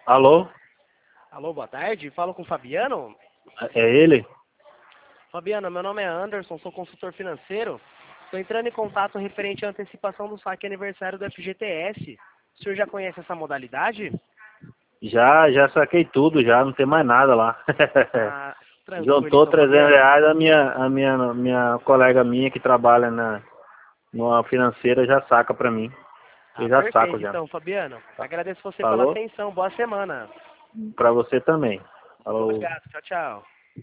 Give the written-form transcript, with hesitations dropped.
Alô? Alô, boa tarde. Falo com o Fabiano. É ele? Fabiano, meu nome é Anderson, sou consultor financeiro. Estou entrando em contato referente à antecipação do saque aniversário do FGTS. O senhor já conhece essa modalidade? Já saquei tudo, já, não tem mais nada lá. Ah, tranquilo Juntou então, 300 Fabiano. reais, a minha colega minha que trabalha numa financeira já saca pra mim. Eu Ah, já saco perfeito já. então, Fabiano. Agradeço você pela Falou? atenção. Boa semana. Pra você também. Falou. Obrigado. Tchau, tchau.